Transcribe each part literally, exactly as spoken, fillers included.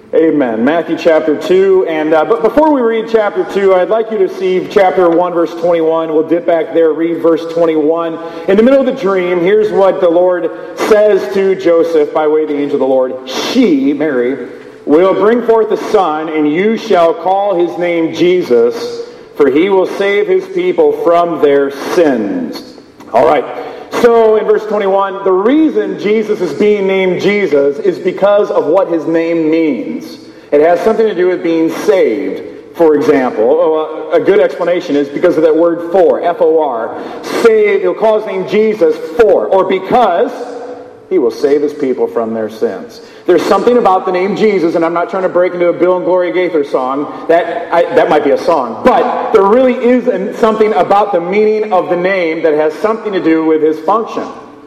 Amen. Matthew chapter two. And uh, but before we read chapter two, I'd like you to see chapter one, verse twenty-one. We'll dip back there, read verse twenty-one. In the middle of the dream, here's what the Lord says to Joseph by way of the angel of the Lord. She, Mary, will bring forth a son, and you shall call his name Jesus, for he will save his people from their sins. All right. So in verse twenty-one, the reason Jesus is being named Jesus is because of what his name means. It has something to do with being saved, for example. A good explanation is because of that word for, F O R. Saved, he'll call his name Jesus for, or because he will save his people from their sins. There's something about the name Jesus, and I'm not trying to break into a Bill and Gloria Gaither song. That I, that might be a song. But there really is something about the meaning of the name that has something to do with his function.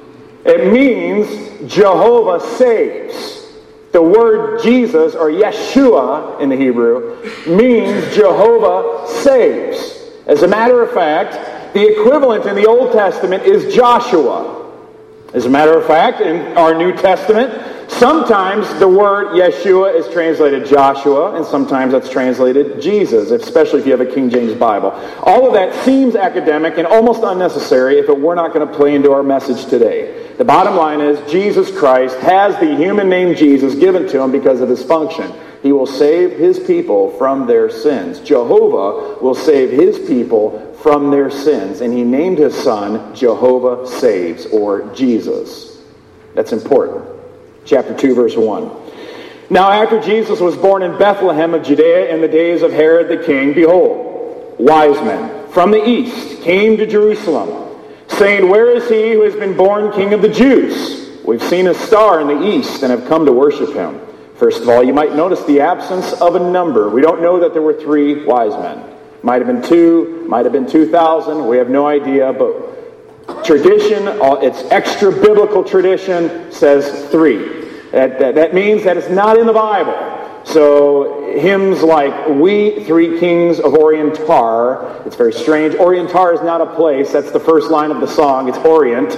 It means Jehovah saves. The word Jesus, or Yeshua in the Hebrew, means Jehovah saves. As a matter of fact, the equivalent in the Old Testament is Joshua. As a matter of fact, in our New Testament, sometimes the word Yeshua is translated Joshua, and sometimes that's translated Jesus, especially if you have a King James Bible. All of that seems academic and almost unnecessary if it were not going to play into our message today. The bottom line is Jesus Christ has the human name Jesus given to him because of his function. He will save his people from their sins. Jehovah will save his people from their sins. And he named his son Jehovah Saves, or Jesus. That's important. Chapter two, verse one. Now after Jesus was born in Bethlehem of Judea in the days of Herod the king, behold, wise men from the east came to Jerusalem, saying, where is he who has been born King of the Jews? We've seen a star in the east and have come to worship him. First of all, you might notice the absence of a number. We don't know that there were three wise men. Might have been two, might have been two thousand. We have no idea, but tradition, it's extra biblical tradition, says three. That, that, that means that it's not in the Bible. So hymns like We Three Kings of Orient are, it's very strange. Orient are is not a place. That's the first line of the song. It's Orient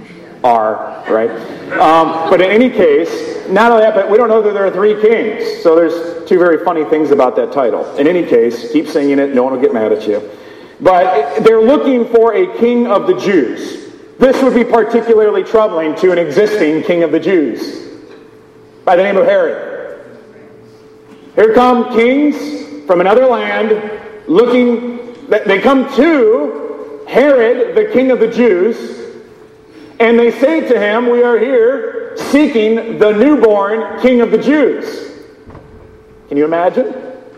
are, right? Um, but in any case, not only that, but we don't know that there are three kings. So there's two very funny things about that title. In any case, keep singing it. No one will get mad at you. But they're looking for a king of the Jews. This would be particularly troubling to an existing king of the Jews by the name of Herod. Here come kings from another land looking, they come to Herod, the king of the Jews, and they say to him, we are here seeking the newborn king of the Jews. Can you imagine?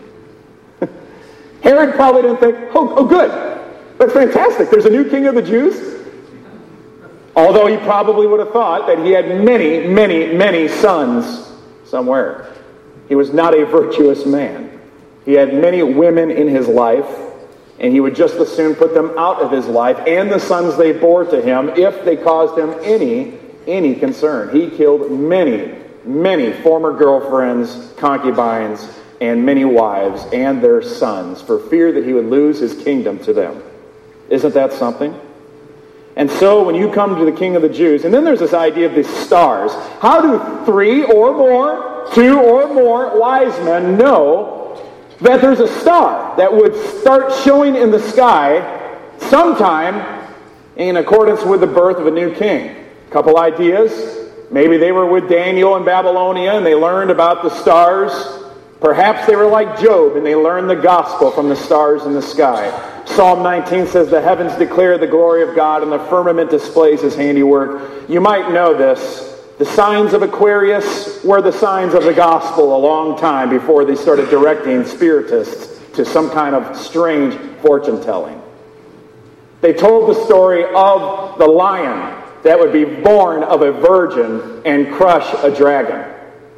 Herod probably didn't think, oh, oh good, that's fantastic, there's a new king of the Jews. Although he probably would have thought that he had many, many, many sons somewhere. He was not a virtuous man. He had many women in his life, and he would just as soon put them out of his life and the sons they bore to him if they caused him any, any concern. He killed many, many former girlfriends, concubines, and many wives and their sons for fear that he would lose his kingdom to them. Isn't that something? And so when you come to the King of the Jews, and then there's this idea of these stars. How do three or more, two or more wise men know that there's a star that would start showing in the sky sometime in accordance with the birth of a new king? A couple ideas. Maybe they were with Daniel in Babylonia and they learned about the stars. Perhaps they were like Job and they learned the gospel from the stars in the sky. Psalm nineteen says, the heavens declare the glory of God and the firmament displays his handiwork. You might know this. The signs of Aquarius were the signs of the gospel a long time before they started directing spiritists to some kind of strange fortune telling. They told the story of the lion that would be born of a virgin and crush a dragon.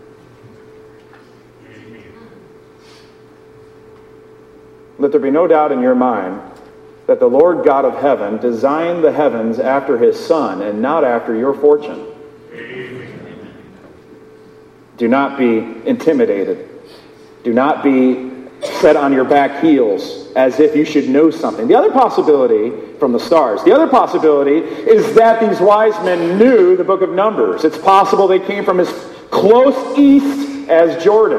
Let there be no doubt in your mind that the Lord God of heaven designed the heavens after his Son and not after your fortune. Do not be intimidated. Do not be set on your back heels as if you should know something. The other possibility from the stars, the other possibility is that these wise men knew the book of Numbers. It's possible they came from as close east as Jordan.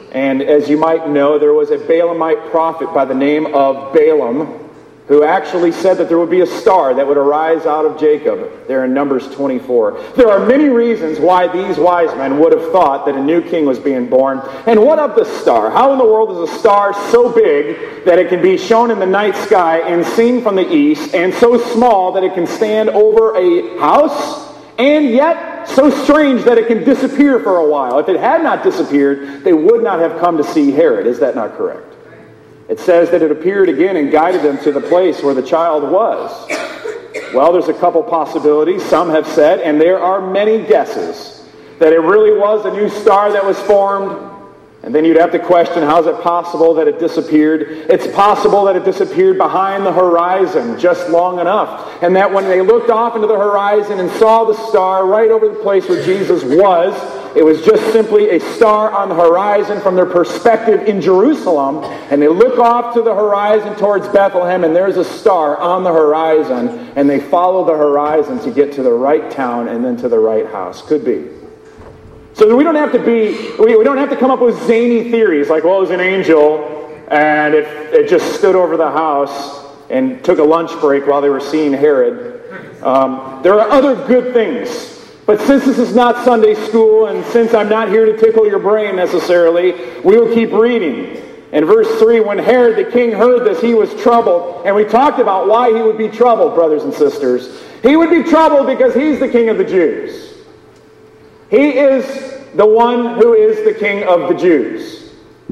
And as you might know, there was a Balaamite prophet by the name of Balaam who actually said that there would be a star that would arise out of Jacob, there in Numbers twenty-four. There are many reasons why these wise men would have thought that a new king was being born. And what of the star? How in the world is a star so big that it can be shown in the night sky and seen from the east, and so small that it can stand over a house, and yet so strange that it can disappear for a while? If it had not disappeared, they would not have come to see Herod. Is that not correct? It says that it appeared again and guided them to the place where the child was. Well, there's a couple possibilities. Some have said, and there are many guesses, that it really was a new star that was formed. And then you'd have to question, how is it possible that it disappeared? It's possible that it disappeared behind the horizon just long enough, and that when they looked off into the horizon and saw the star right over the place where Jesus was, it was just simply a star on the horizon from their perspective in Jerusalem, and they look off to the horizon towards Bethlehem, and there's a star on the horizon, and they follow the horizon to get to the right town and then to the right house. Could be. So we don't have to be, we, we don't have to come up with zany theories like, well, it was an angel, and it, it just stood over the house and took a lunch break while they were seeing Herod. Um, there are other good things. But since this is not Sunday school, and since I'm not here to tickle your brain necessarily, we will keep reading. In verse three, when Herod the king heard this, he was troubled. And we talked about why he would be troubled, brothers and sisters. He would be troubled because he's the king of the Jews. He is the one who is the king of the Jews.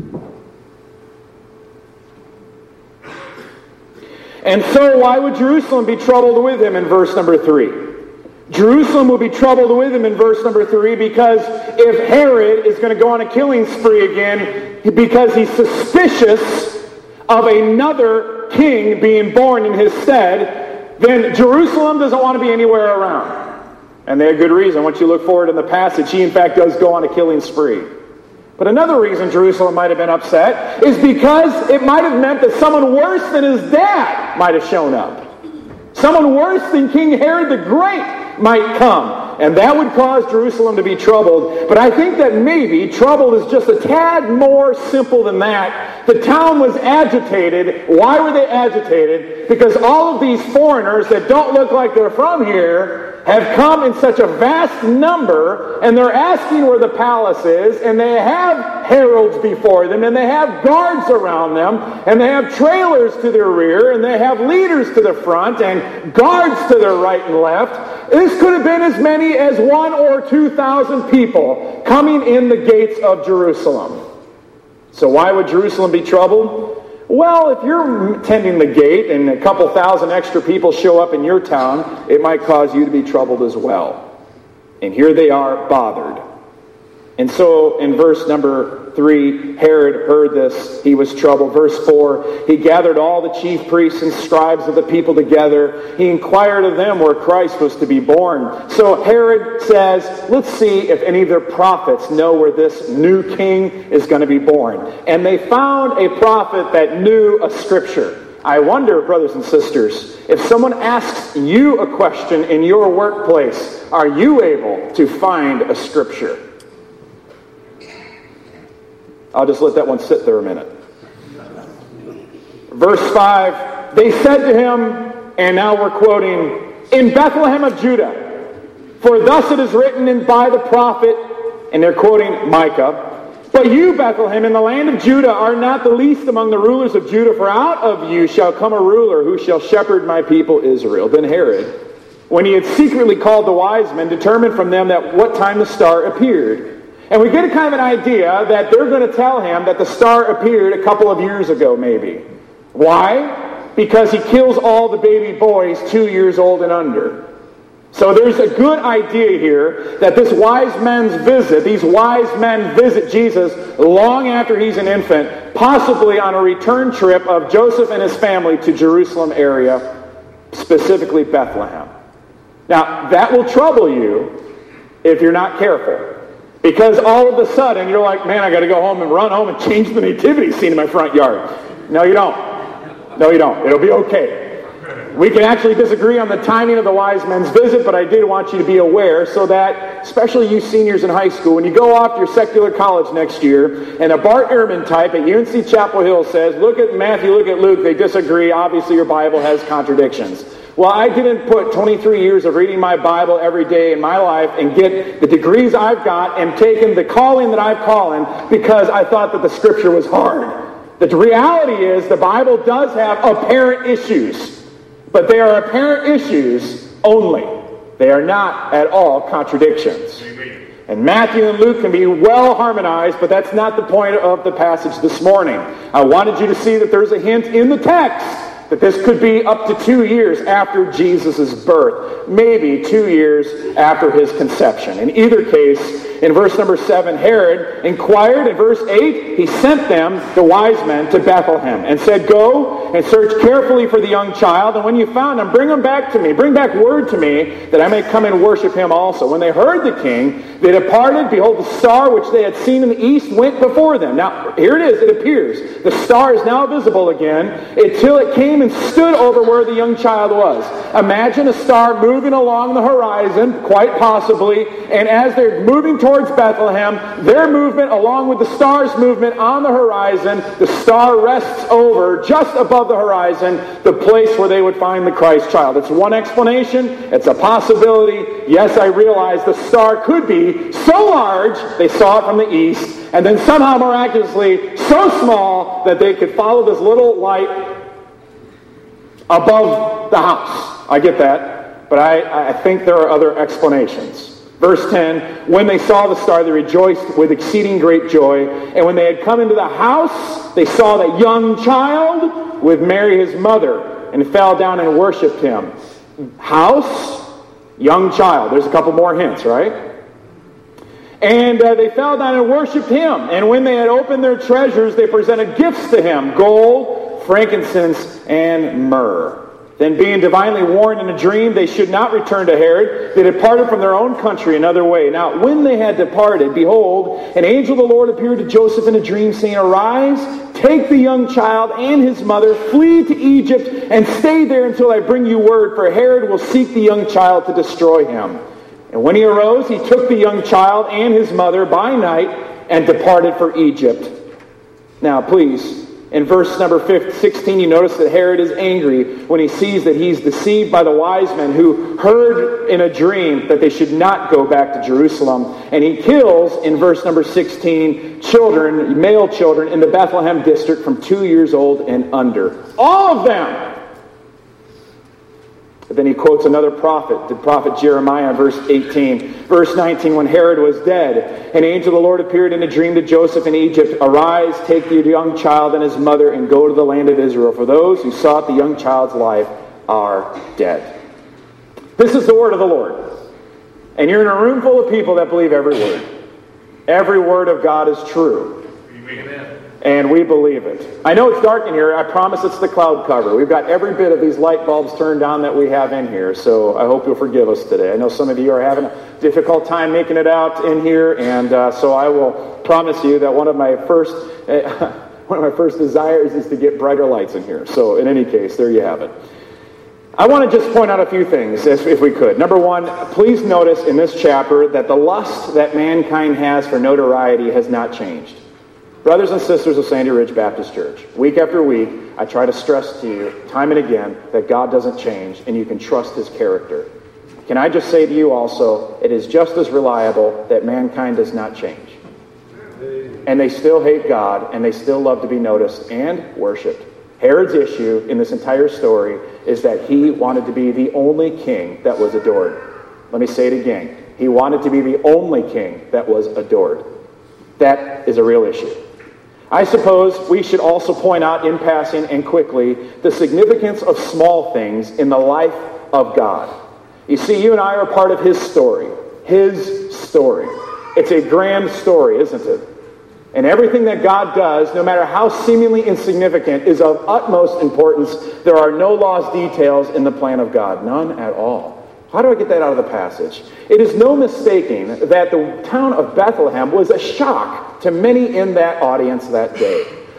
And so why would Jerusalem be troubled with him in verse number three? Jerusalem will be troubled with him in verse number three because if Herod is going to go on a killing spree again because he's suspicious of another king being born in his stead, then Jerusalem doesn't want to be anywhere around. And they have good reason. Once you look forward in the passage, he in fact does go on a killing spree. But another reason Jerusalem might have been upset is because it might have meant that someone worse than his dad might have shown up. Someone worse than King Herod the Great might come. And that would cause Jerusalem to be troubled. But I think that maybe troubled is just a tad more simple than that. The town was agitated. Why were they agitated? Because all of these foreigners that don't look like they're from here have come in such a vast number, and they're asking where the palace is, and they have heralds before them, and they have guards around them, and they have trailers to their rear, and they have leaders to the front, and guards to their right and left. This could have been as many as one or two thousand people coming in the gates of Jerusalem. So why would Jerusalem be troubled? Well, if you're tending the gate and a couple thousand extra people show up in your town, it might cause you to be troubled as well. And here they are bothered. And so in verse number three, Herod heard this. He was troubled. Verse four, he gathered all the chief priests and scribes of the people together. He inquired of them where Christ was to be born. So Herod says, let's see if any of their prophets know where this new king is going to be born. And they found a prophet that knew a scripture. I wonder, brothers and sisters, if someone asks you a question in your workplace, are you able to find a scripture? I'll just let that one sit there a minute. Verse five, they said to him, and now we're quoting, in Bethlehem of Judah, for thus it is written in by the prophet, and they're quoting Micah, but you, Bethlehem, in the land of Judah, are not the least among the rulers of Judah, for out of you shall come a ruler who shall shepherd my people Israel. Then Herod, when he had secretly called the wise men, determined from them that what time the star appeared. And we get a kind of an idea that they're going to tell him that the star appeared a couple of years ago, maybe. Why? Because he kills all the baby boys two years old and under. So there's a good idea here that this wise men's visit, these wise men visit Jesus long after he's an infant, possibly on a return trip of Joseph and his family to Jerusalem area, specifically Bethlehem. Now, that will trouble you if you're not careful. Because all of a sudden, you're like, man, I got to go home and run home and change the nativity scene in my front yard. No, you don't. No, you don't. It'll be okay. We can actually disagree on the timing of the wise men's visit, but I did want you to be aware so that, especially you seniors in high school, when you go off to your secular college next year, and a Bart Ehrman type at U N C Chapel Hill says, look at Matthew, look at Luke, they disagree, obviously your Bible has contradictions. Well, I didn't put twenty-three years of reading my Bible every day in my life and get the degrees I've got and taken the calling that I've calling because I thought that the Scripture was hard. The reality is the Bible does have apparent issues. But they are apparent issues only. They are not at all contradictions. Amen. And Matthew and Luke can be well harmonized, but that's not the point of the passage this morning. I wanted you to see that there's a hint in the text that this could be up to two years after Jesus' birth, maybe two years after his conception. In either case, in verse number seven, Herod inquired. In verse eight, he sent them, the wise men, to Bethlehem and said, go and search carefully for the young child, and when you found him, bring him back to me. Bring back word to me that I may come and worship him also. When they heard the king, they departed. Behold, the star which they had seen in the east went before them. Now, here it is. It appears. The star is now visible again until it came and stood over where the young child was. Imagine a star moving along the horizon, quite possibly, and as they're moving towards Bethlehem, their movement along with the star's movement on the horizon, the star rests over, just above the horizon, the place where they would find the Christ child. It's one explanation. It's a possibility. Yes, I realize the star could be so large, they saw it from the east, and then somehow miraculously so small that they could follow this little light above the house. I get that, but I, I think there are other explanations. Verse ten, when they saw the star, they rejoiced with exceeding great joy. And when they had come into the house, they saw that young child with Mary his mother, and fell down and worshipped him. House, young child. There's a couple more hints, right? And uh, they fell down and worshipped him. And when they had opened their treasures, they presented gifts to him, gold, frankincense, and myrrh. Then being divinely warned in a dream, they should not return to Herod. They departed from their own country another way. Now, when they had departed, behold, an angel of the Lord appeared to Joseph in a dream, saying, arise, take the young child and his mother, flee to Egypt, and stay there until I bring you word, for Herod will seek the young child to destroy him. And when he arose, he took the young child and his mother by night and departed for Egypt. Now, please, in verse number sixteen, you notice that Herod is angry when he sees that he's deceived by the wise men who heard in a dream that they should not go back to Jerusalem. And he kills, in verse number sixteen, children, male children in the Bethlehem district from two years old and under. All of them! But then he quotes another prophet, the prophet Jeremiah, in verse eighteen. Verse nineteen, when Herod was dead, an angel of the Lord appeared in a dream to Joseph in Egypt. Arise, take the young child and his mother, and go to the land of Israel. For those who sought the young child's life are dead. This is the word of the Lord. And you're in a room full of people that believe every word. Every word of God is true. Amen. And we believe it. I know it's dark in here. I promise it's the cloud cover. We've got every bit of these light bulbs turned on that we have in here. So I hope you'll forgive us today. I know some of you are having a difficult time making it out in here. And uh, so I will promise you that one of my first uh, one of my first desires is to get brighter lights in here. So in any case, there you have it. I want to just point out a few things, if we could. Number one, please notice in this chapter that the lust that mankind has for notoriety has not changed. Brothers and sisters of Sandy Ridge Baptist Church, week after week, I try to stress to you, time and again, that God doesn't change and you can trust His character. Can I just say to you also, it is just as reliable that mankind does not change. And they still hate God, and they still love to be noticed and worshipped. Herod's issue in this entire story is that he wanted to be the only king that was adored. Let me say it again. He wanted to be the only king that was adored. That is a real issue. I suppose we should also point out in passing and quickly the significance of small things in the life of God. You see, you and I are part of His story. His story. It's a grand story, isn't it? And everything that God does, no matter how seemingly insignificant, is of utmost importance. There are no lost details in the plan of God. None at all. How do I get that out of the passage? It is no mistaking that the town of Bethlehem was a shock to many in that audience that day.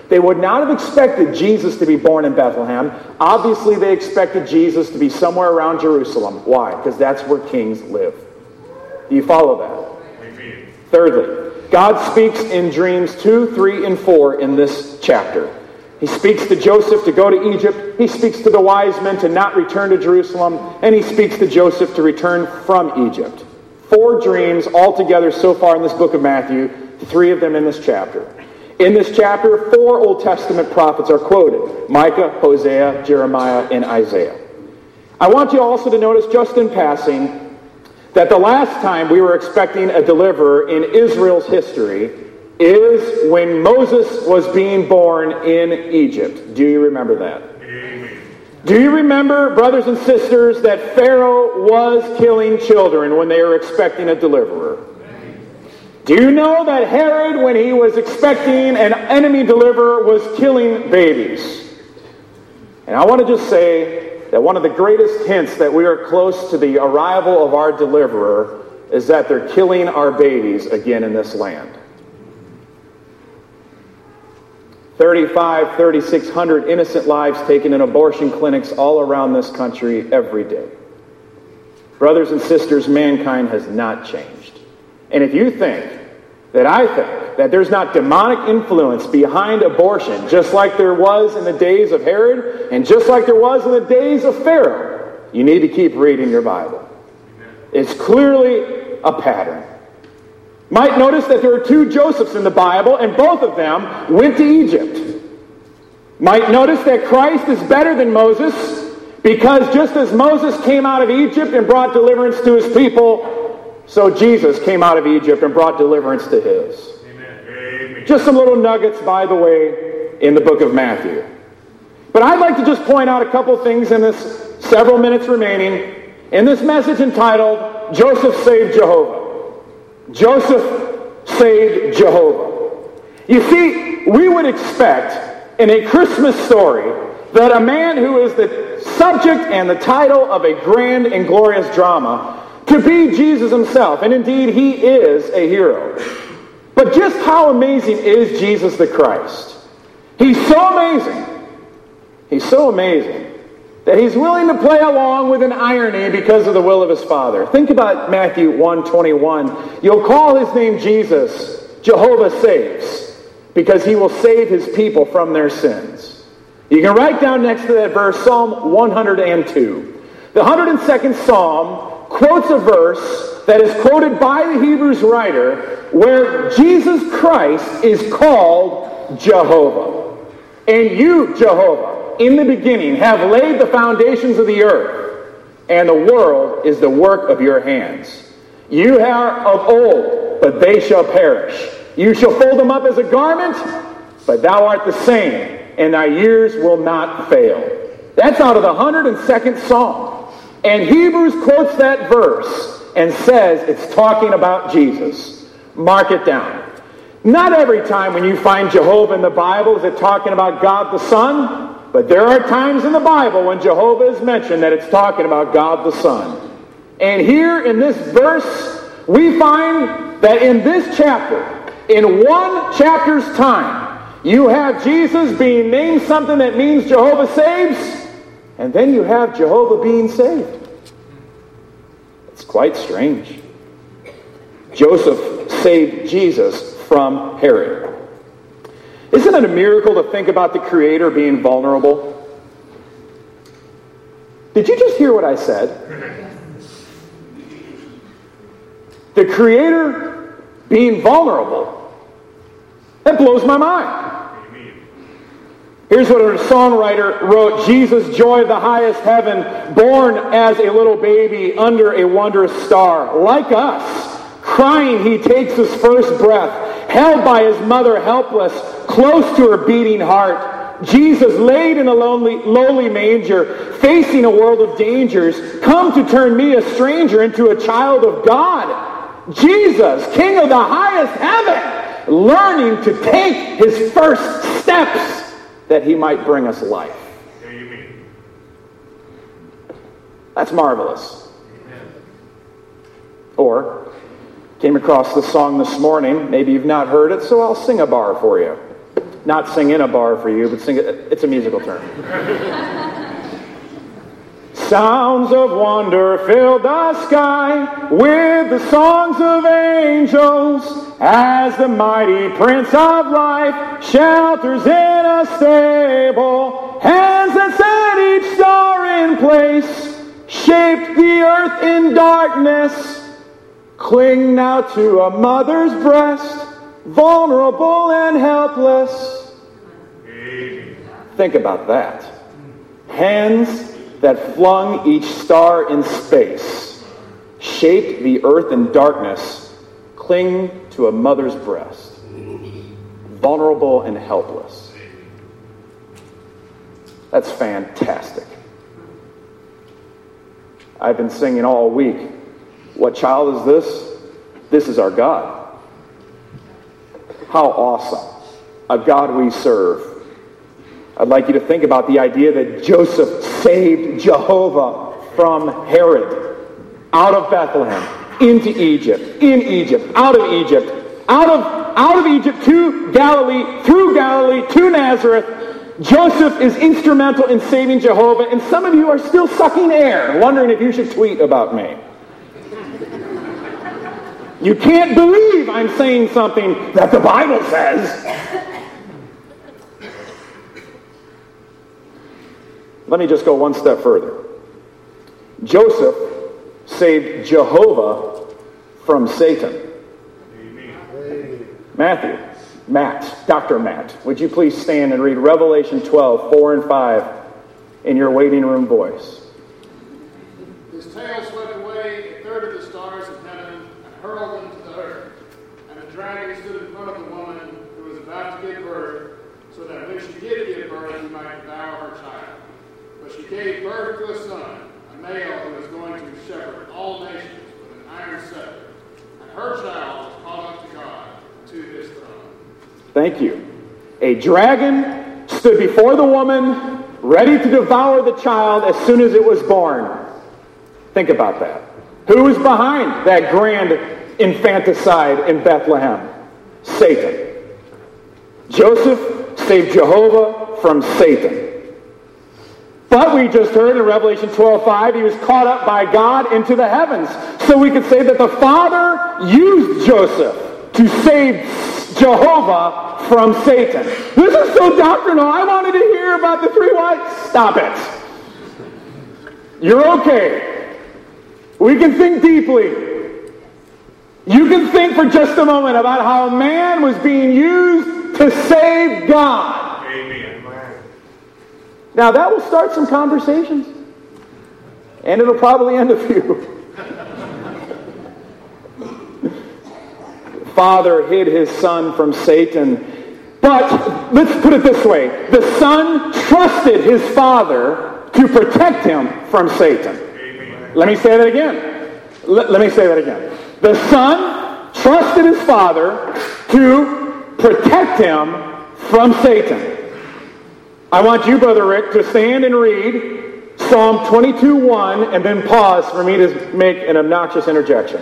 They would not have expected Jesus to be born in Bethlehem. Obviously, they expected Jesus to be somewhere around Jerusalem. Why? Because that's where kings live. Do you follow that? Amen. Thirdly, God speaks in dreams two, three, and four in this chapter. He speaks to Joseph to go to Egypt. He speaks to the wise men to not return to Jerusalem. And he speaks to Joseph to return from Egypt. Four dreams altogether so far in this book of Matthew, three of them in this chapter. In this chapter, four Old Testament prophets are quoted: Micah, Hosea, Jeremiah, and Isaiah. I want you also to notice, just in passing, that the last time we were expecting a deliverer in Israel's history is when Moses was being born in Egypt. Do you remember that? Amen. Do you remember, brothers and sisters, that Pharaoh was killing children when they were expecting a deliverer? Do you know that Herod, when he was expecting an enemy deliverer, was killing babies? And I want to just say that one of the greatest hints that we are close to the arrival of our deliverer is that they're killing our babies again in this land. thirty-five, thirty-six hundred innocent lives taken in abortion clinics all around this country every day. Brothers and sisters, mankind has not changed. And if you think that I think that there's not demonic influence behind abortion, just like there was in the days of Herod and just like there was in the days of Pharaoh, you need to keep reading your Bible. It's clearly a pattern. Might notice that there are two Josephs in the Bible, and both of them went to Egypt. Might notice that Christ is better than Moses, because just as Moses came out of Egypt and brought deliverance to his people, so Jesus came out of Egypt and brought deliverance to his. Amen. Just some little nuggets, by the way, in the book of Matthew. But I'd like to just point out a couple things in this several minutes remaining in this message entitled, Joseph Saved Jehovah. Joseph saved Jehovah. You see, we would expect in a Christmas story that a man who is the subject and the title of a grand and glorious drama to be Jesus himself. And indeed, he is a hero. But just how amazing is Jesus the Christ? He's so amazing. He's so amazing that he's willing to play along with an irony because of the will of his Father. Think about Matthew one twenty-one. You'll call his name Jesus, Jehovah saves, because he will save his people from their sins. You can write down next to that verse Psalm one hundred two. The one hundred second Psalm quotes a verse that is quoted by the Hebrews writer where Jesus Christ is called Jehovah. And you, Jehovah, in the beginning have laid the foundations of the earth, and the world is the work of your hands. You are of old, but they shall perish. You shall fold them up as a garment, but thou art the same, and thy years will not fail. That's out of the one hundred second Psalm. And Hebrews quotes that verse and says it's talking about Jesus. Mark it down. Not every time when you find Jehovah in the Bible is it talking about God the Son, but there are times in the Bible when Jehovah is mentioned that it's talking about God the Son. And here in this verse, we find that in this chapter, in one chapter's time, you have Jesus being named something that means Jehovah saves, and then you have Jehovah being saved. It's quite strange. Joseph saved Jesus from Herod. Isn't it a miracle to think about the Creator being vulnerable? Did you just hear what I said? The Creator being vulnerable. That blows my mind. Here's what a songwriter wrote: Jesus, joy of the highest heaven, born as a little baby under a wondrous star. Like us, crying he takes his first breath, held by his mother helpless, close to her beating heart. Jesus laid in a lonely, lowly manger, facing a world of dangers, come to turn me, a stranger, into a child of God. Jesus, King of the highest heaven, learning to take his first steps that he might bring us life. Amen. That's marvelous. Amen. Or, came across the song this morning. Maybe you've not heard it, so I'll sing a bar for you. not sing in a bar for you, but sing it. It's a musical term. Sounds of wonder fill the sky with the songs of angels as the mighty Prince of Life shelters in a stable. Hands that set each star in place, shaped the earth in darkness, cling now to a mother's breast, vulnerable and helpless. Think about that. Hands that flung each star in space, shaped the earth in darkness, cling to a mother's breast, vulnerable and helpless. That's fantastic. I've been singing all week. What child is this? This is our God. How awesome. A God we serve. I'd like you to think about the idea that Joseph saved Jehovah from Herod, out of Bethlehem, into Egypt, in Egypt, out of Egypt, out of, out of Egypt to Galilee, through Galilee, to Nazareth. Joseph is instrumental in saving Jehovah, and some of you are still sucking air, wondering if you should tweet about me. You can't believe I'm saying something that the Bible says. Let me just go one step further. Joseph saved Jehovah from Satan. Amen. Matthew, Matt, Doctor Matt, would you please stand and read Revelation twelve, four and five in your waiting room voice? His tail swept away a third of the stars of heaven and hurled them to the earth. And a dragon stood in front of the woman who was about to give birth, so that when she did give birth, he might devour her child. But she gave birth to a son, a male who is going to shepherd all nations with an iron scepter. And her child was caught up to God, to his throne. Thank you. A dragon stood before the woman, ready to devour the child as soon as it was born. Think about that. Who was behind that grand infanticide in Bethlehem? Satan. Joseph saved Jehovah from Satan. But we just heard in Revelation twelve five, he was caught up by God into the heavens. So we could say that the Father used Joseph to save Jehovah from Satan. This is so doctrinal. I wanted to hear about the three wise. Stop it. You're okay. We can think deeply. You can think for just a moment about how man was being used to save God. Now that will start some conversations. And it'll probably end a few. Father hid his son from Satan. But let's put it this way. The son trusted his father to protect him from Satan. Amen. Let me say that again. Let, let me say that again. The son trusted his father to protect him from Satan. I want you, Brother Rick, to stand and read Psalm twenty-two one and then pause for me to make an obnoxious interjection.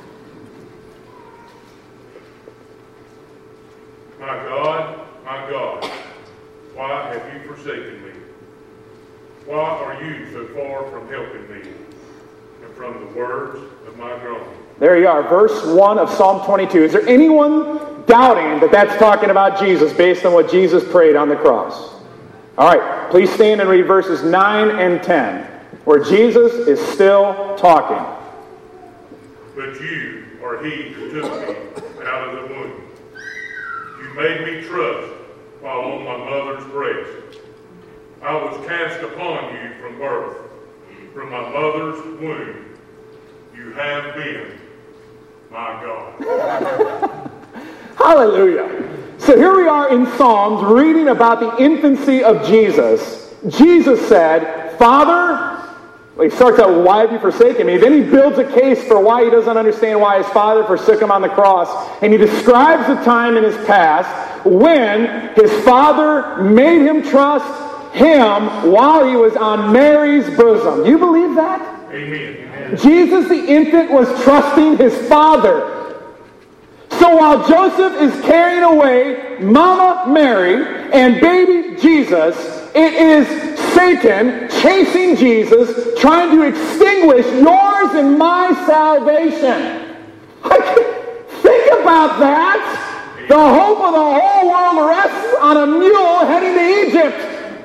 My God, my God, why have you forsaken me? Why are you so far from helping me and from the words of my groaning? There you are, verse one of Psalm twenty-two. Is there anyone doubting that that's talking about Jesus based on what Jesus prayed on the cross? All right, please stand and read verses nine and ten, where Jesus is still talking. But you are he who took me out of the womb. You made me trust while on my mother's breast. I was cast upon you from birth. From my mother's womb, you have been my God. Hallelujah. So here we are in Psalms reading about the infancy of Jesus. Jesus said, Father, well, he starts out, why have you forsaken me? Then he builds a case for why he doesn't understand why his father forsook him on the cross. And he describes the time in his past when his father made him trust him while he was on Mary's bosom. Do you believe that? Amen. Jesus the infant was trusting his father. So while Joseph is carrying away Mama Mary and baby Jesus, it is Satan chasing Jesus, trying to extinguish yours and my salvation. Think about that. The hope of the whole world rests on a mule heading to Egypt.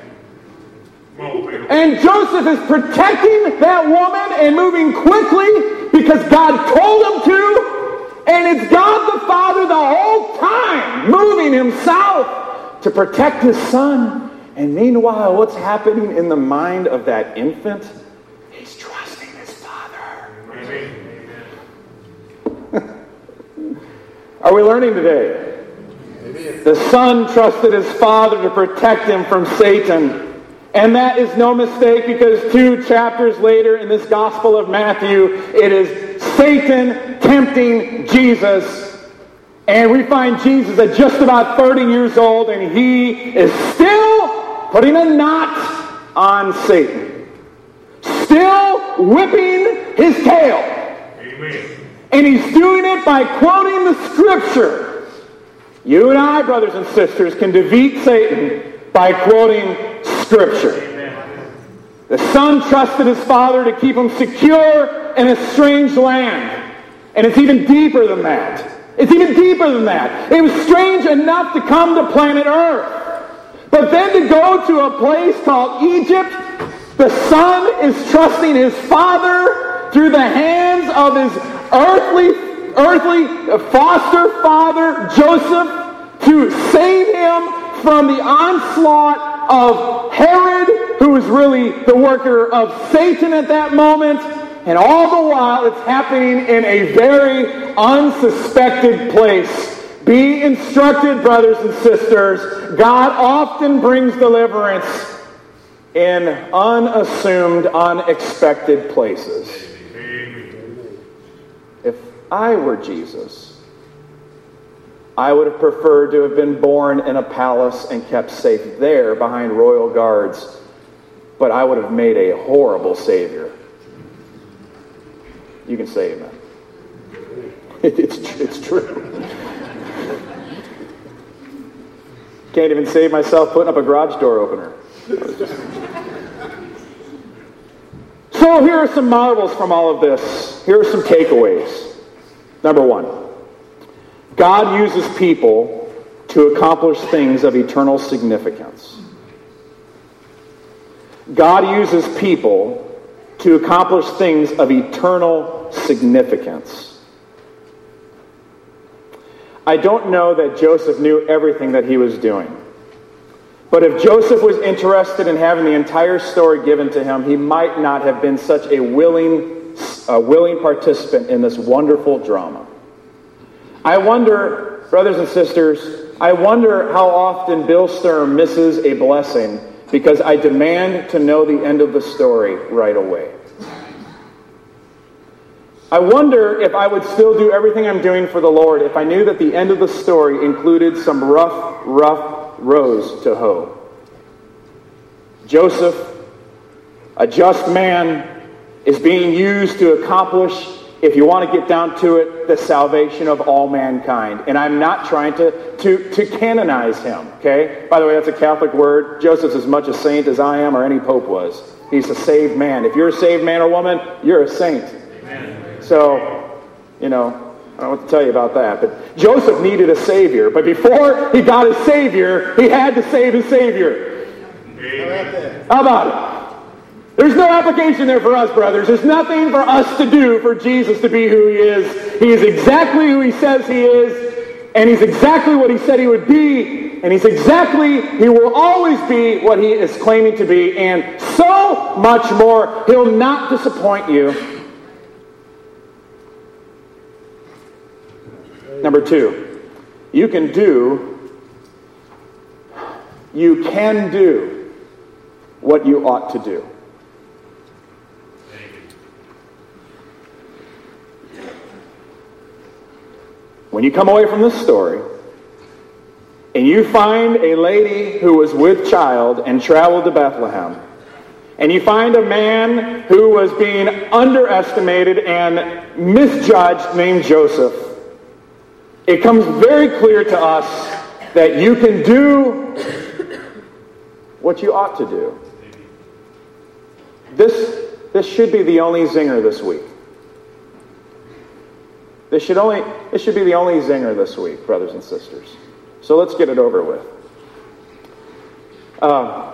And Joseph is protecting that woman and moving quickly because God told him to. And it's God the Father the whole time moving himself to protect his son. And meanwhile, what's happening in the mind of that infant? He's trusting his father. Are we learning today? The son trusted his father to protect him from Satan. And that is no mistake, because two chapters later in this Gospel of Matthew, it is Satan tempting Jesus. And we find Jesus at just about thirty years old, and he is still putting a knot on Satan. Still whipping his tail. Amen. And he's doing it by quoting the Scripture. You and I, brothers and sisters, can defeat Satan by quoting Scripture. Amen. The son trusted his father to keep him secure in a strange land. And it's even deeper than that. It's even deeper than that. It was strange enough to come to planet Earth. But then to go to a place called Egypt, the son is trusting his father through the hands of his earthly earthly foster father, Joseph, to save him from the onslaught of Herod, who was really the worker of Satan at that moment. And all the while, it's happening in a very unsuspected place. Be instructed, brothers and sisters. God often brings deliverance in unassumed, unexpected places. If I were Jesus, I would have preferred to have been born in a palace and kept safe there behind royal guards, but I would have made a horrible savior. You can say amen. It's, it's true. Can't even save myself putting up a garage door opener. So here are some marvels from all of this. Here are some takeaways. Number one, God uses people to accomplish things of eternal significance. God uses people to accomplish things of eternal significance. I don't know that Joseph knew everything that he was doing. But if Joseph was interested in having the entire story given to him, he might not have been such a willing, a willing participant in this wonderful drama. I wonder, brothers and sisters, I wonder how often Bill Sturm misses a blessing because I demand to know the end of the story right away. I wonder if I would still do everything I'm doing for the Lord if I knew that the end of the story included some rough, rough rows to hoe. Joseph, a just man, is being used to accomplish, if you want to get down to it, the salvation of all mankind. And I'm not trying to, to, to canonize him, okay? By the way, that's a Catholic word. Joseph's as much a saint as I am or any pope was. He's a saved man. If you're a saved man or woman, you're a saint. Amen. So, you know, I don't know what to tell you about that. But Joseph needed a Savior. But before he got his Savior, he had to save his Savior. Amen. How about it? There's no application there for us, brothers. There's nothing for us to do for Jesus to be who he is. He is exactly who he says he is. And he's exactly what he said he would be. And he's exactly, he will always be what he is claiming to be. And so much more. He'll not disappoint you. Number two, you can do, you can do what you ought to do. When you come away from this story and you find a lady who was with child and traveled to Bethlehem, and you find a man who was being underestimated and misjudged named Joseph, it comes very clear to us that you can do what you ought to do. This, this should be the only zinger this week. This should only this should be the only zinger this week, brothers and sisters. So let's get it over with. Uh,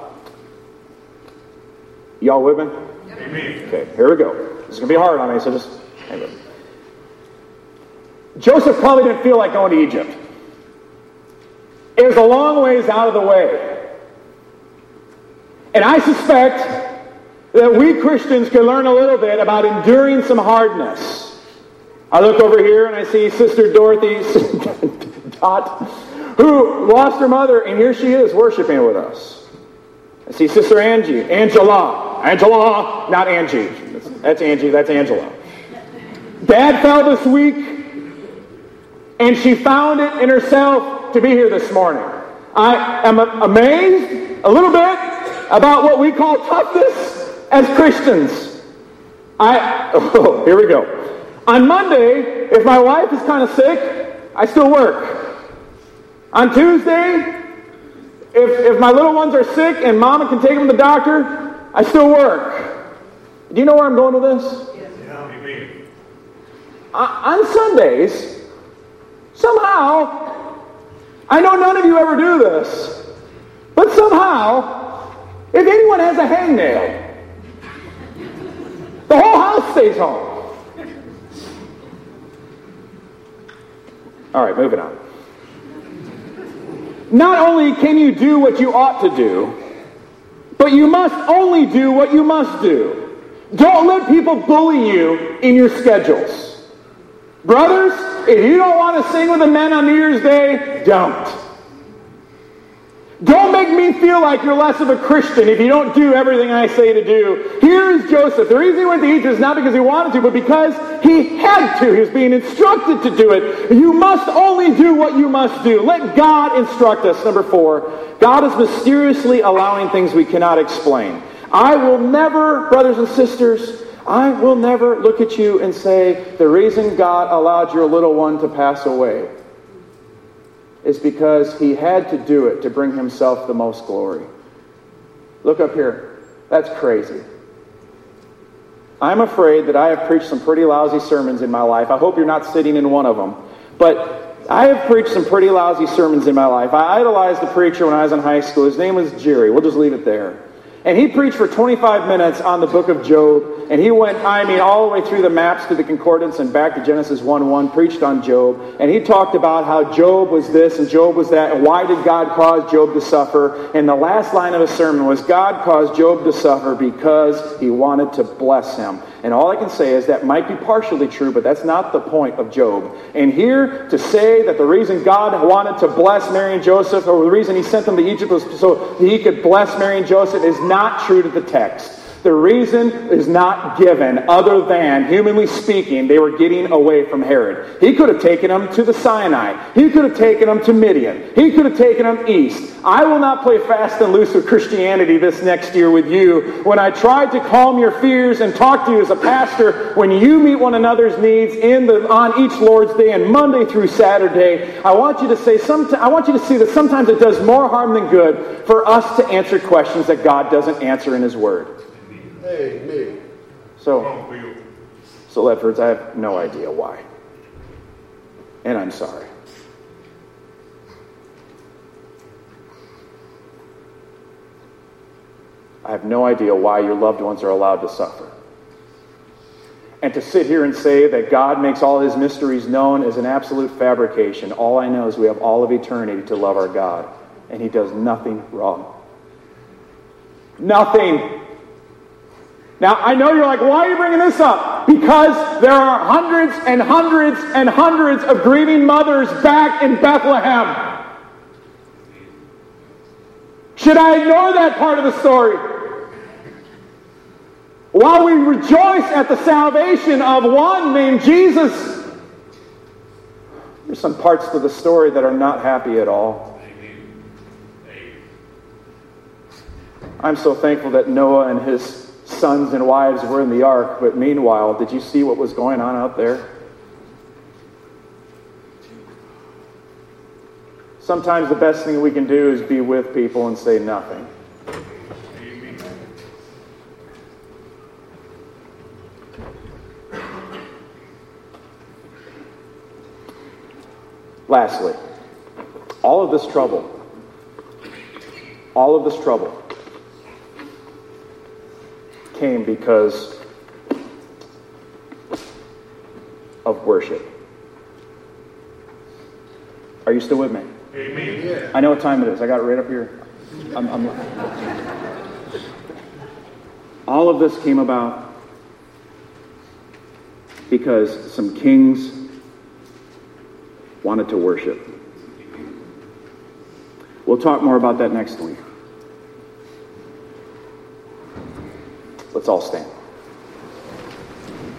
y'all with me? Amen. Okay, here we go. This is going to be hard on me, so just hang on. Joseph probably didn't feel like going to Egypt. It was a long ways out of the way. And I suspect that we Christians can learn a little bit about enduring some hardness. I look over here and I see Sister Dorothy Dot, who lost her mother, and here she is worshiping with us. I see Sister Angie, Angela, Angela, not Angie. That's Angie, that's Angela. Dad fell this week, and she found it in herself to be here this morning. I am amazed a little bit about what we call toughness as Christians. I, oh, here we go. On Monday, if my wife is kind of sick, I still work. On Tuesday, if, if my little ones are sick and Mama can take them to the doctor, I still work. Do you know where I'm going with this? Yes. Yeah, amen. Uh, on Sundays, somehow, I know none of you ever do this, but somehow, if anyone has a hangnail, the whole house stays home. All right, moving on. Not only can you do what you ought to do, but you must only do what you must do. Don't let people bully you in your schedules. Brothers, if you don't want to sing with the men on New Year's Day, don't. Don't make me feel like you're less of a Christian if you don't do everything I say to do. Here's Joseph. The reason he went to Egypt is not because he wanted to, but because he had to. He was being instructed to do it. You must only do what you must do. Let God instruct us. Number four, God is mysteriously allowing things we cannot explain. I will never, brothers and sisters, I will never look at you and say, the reason God allowed your little one to pass away is because he had to do it to bring himself the most glory. Look up here. That's crazy. I'm afraid that I have preached some pretty lousy sermons in my life. I hope you're not sitting in one of them. But I have preached some pretty lousy sermons in my life. I idolized a preacher when I was in high school. His name was Jerry. We'll just leave it there. And he preached for twenty-five minutes on the book of Job. And he went, I mean, all the way through the maps to the concordance and back to Genesis one one, preached on Job. And he talked about how Job was this and Job was that. And why did God cause Job to suffer? And the last line of his sermon was, God caused Job to suffer because he wanted to bless him. And all I can say is that might be partially true, but that's not the point of Job. And here to say that the reason God wanted to bless Mary and Joseph, or the reason he sent them to Egypt was so he could bless Mary and Joseph, is not true to the text. The reason is not given other than, humanly speaking, they were getting away from Herod. He could have taken them to the Sinai. He could have taken them to Midian. He could have taken them east. I will not play fast and loose with Christianity this next year with you. When I tried to calm your fears and talk to you as a pastor, when you meet one another's needs in the on each Lord's Day and Monday through Saturday, I want you to say, some, I want you to see that sometimes it does more harm than good for us to answer questions that God doesn't answer in His Word. Amen. So, so Ledfords, I have no idea why. And I'm sorry. I have no idea why your loved ones are allowed to suffer. And to sit here and say that God makes all His mysteries known is an absolute fabrication. All I know is we have all of eternity to love our God. And He does nothing wrong. Nothing. Now, I know you're like, why are you bringing this up? Because there are hundreds and hundreds and hundreds of grieving mothers back in Bethlehem. Should I ignore that part of the story? While we rejoice at the salvation of one named Jesus, there's some parts to the story that are not happy at all. I'm so thankful that Noah and his sons and wives were in the ark, but meanwhile, did you see what was going on out there? sometimes the best thing we can do is be with people and say nothing. Lastly, all of this trouble, all of this trouble came because of worship. Are you still with me? Amen. Yeah. I know what time it is. I got it right up here. I'm, I'm... All of this came about because some kings wanted to worship. We'll talk more about that next week. Let's all stand.